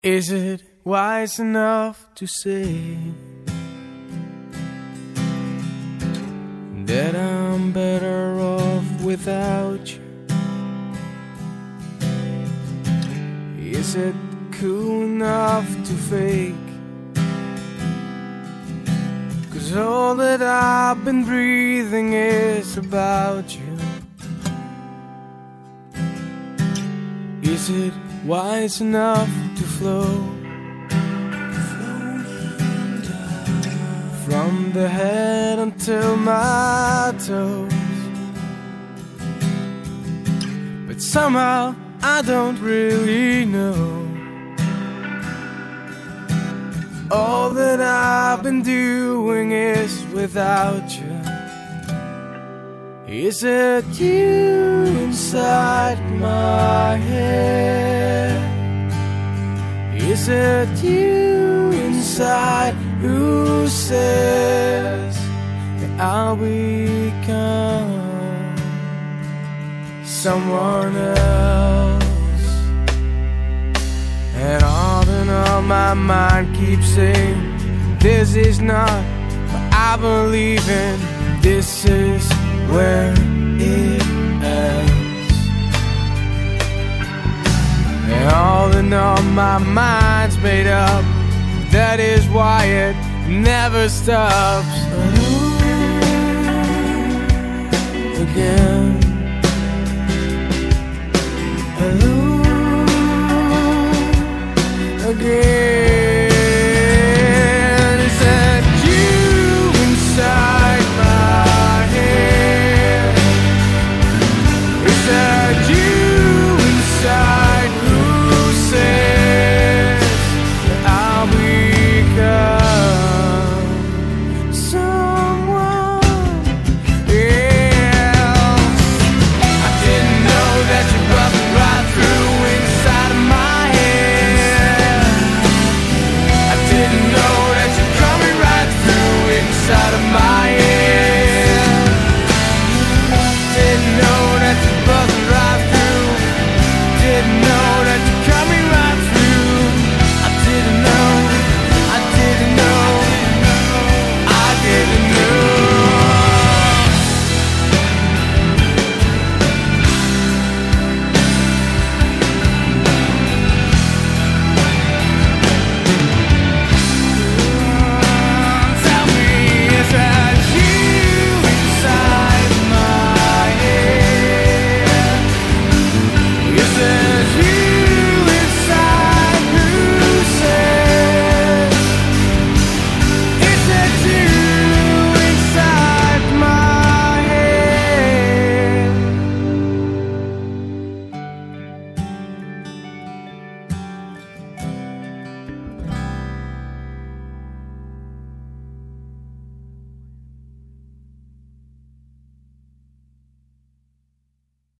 Is it wise enough to say that I'm better off without you? Is it cool enough to fake? 'Cause all that I've been breathing is about you. Is it wise enough to flow from the head until my toes? But somehow I don't really know. All that I've been doing is without you. Is it you inside my head? Is it you inside who says that I'll become someone else? And all my mind keeps saying this is not what I believe in. This is where it ends. And all in all my mind's made up. That is why it never stops. Again, hello.